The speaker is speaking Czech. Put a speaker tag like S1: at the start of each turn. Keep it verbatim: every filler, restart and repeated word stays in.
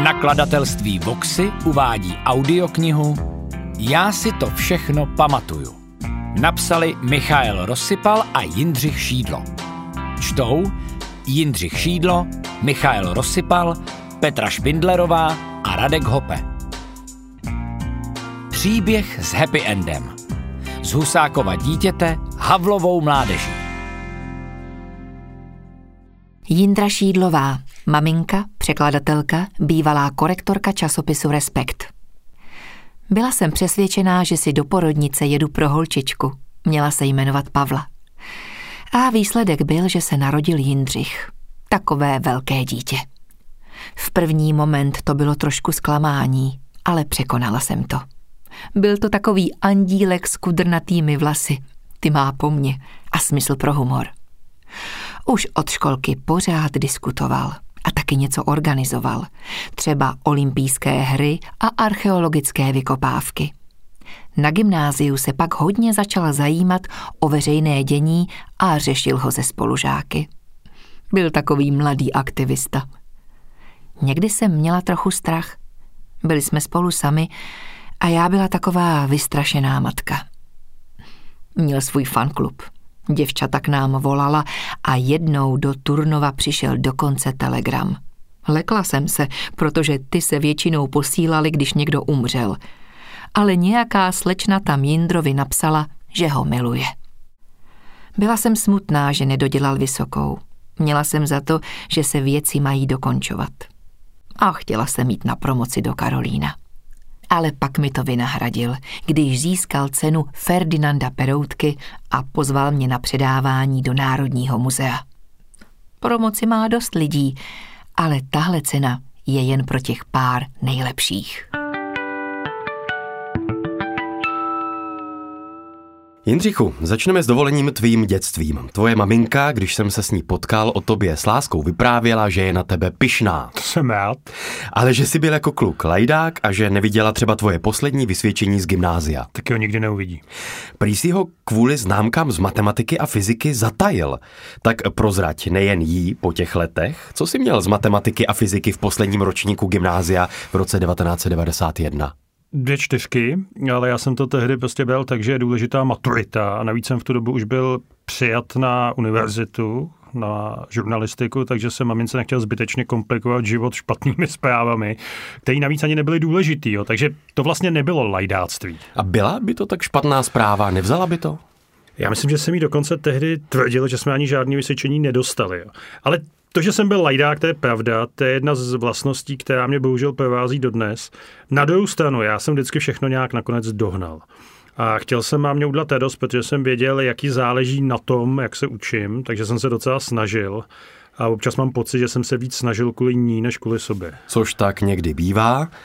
S1: Nakladatelství Voxy uvádí audioknihu Já si to všechno pamatuju. Napsali Michael Rozsypal a Jindřich Šídlo. Čtou Jindřich Šídlo, Michael Rozsypal, Petra Špindlerová a Radek Hope. Příběh s happy endem. Z Husákova dítěte Havlovou mládeží.
S2: Jindra Šídlová, maminka, překladatelka, bývalá korektorka časopisu Respekt. Byla jsem přesvědčená, že si do porodnice jedu pro holčičku. Měla se jmenovat Pavla. A výsledek byl, že se narodil Jindřich. Takové velké dítě. V první moment to bylo trošku zklamání, ale překonala jsem to. Byl to takový andílek s kudrnatými vlasy. Ty má po mně a smysl pro humor. Už od školky pořád diskutoval a taky něco organizoval. Třeba olympijské hry a archeologické vykopávky. Na gymnáziu se pak hodně začal zajímat o veřejné dění a řešil ho se spolužáky. Byl takový mladý aktivista. Někdy jsem měla trochu strach. Byli jsme spolu sami a já byla taková vystrašená matka. Měl svůj fanklub. Děvčata k nám volala a jednou do Turnova přišel dokonce telegram. Lekla jsem se, protože ty se většinou posílali, když někdo umřel. Ale nějaká slečna tam Jindrovi napsala, že ho miluje. Byla jsem smutná, že nedodělal vysokou. Měla jsem za to, že se věci mají dokončovat. A chtěla jsem jít na promoci do Karolína. Ale pak mi to vynahradil, když získal cenu Ferdinanda Peroutky a pozval mě na předávání do Národního muzea. Promoci má dost lidí, ale tahle cena je jen pro těch pár nejlepších.
S3: Jindřichu, začneme s dovolením tvým dětstvím. Tvoje maminka, když jsem se s ní potkal, o tobě s láskou vyprávěla, že je na tebe pyšná.
S4: To jsem rád.
S3: Ale že jsi byl jako kluk lajdák a že neviděla třeba tvoje poslední vysvědčení z gymnázia.
S4: Tak ho nikdy neuvidí.
S3: Prý si ho kvůli známkám z matematiky a fyziky zatajil. Tak prozrať nejen jí po těch letech, co jsi měl z matematiky a fyziky v posledním ročníku gymnázia v roce devatenáct set devadesát jedna.
S4: Dvě čtyřky, ale já jsem to tehdy prostě byl, takže je důležitá maturita a navíc jsem v tu dobu už byl přijat na univerzitu, na žurnalistiku, takže jsem mamince nechtěl zbytečně komplikovat život špatnými zprávami, které navíc ani nebyly důležitý, jo, takže to vlastně nebylo lajdáctví.
S3: A byla by to tak špatná zpráva, nevzala by to?
S4: Já myslím, že jsem jí dokonce tehdy tvrdil, že jsme ani žádné vysvědčení nedostali, jo. Ale to, že jsem byl lajdák, to je pravda, to je jedna z vlastností, která mě bohužel provází dodnes. Na druhou stranu, já jsem vždycky všechno nějak nakonec dohnal. A chtěl jsem mámě udělat radost, protože jsem věděl, jaký záleží na tom, jak se učím, takže jsem se docela snažil. A občas mám pocit, že jsem se víc snažil kvůli ní, než kvůli sobě.
S3: Což tak někdy bývá,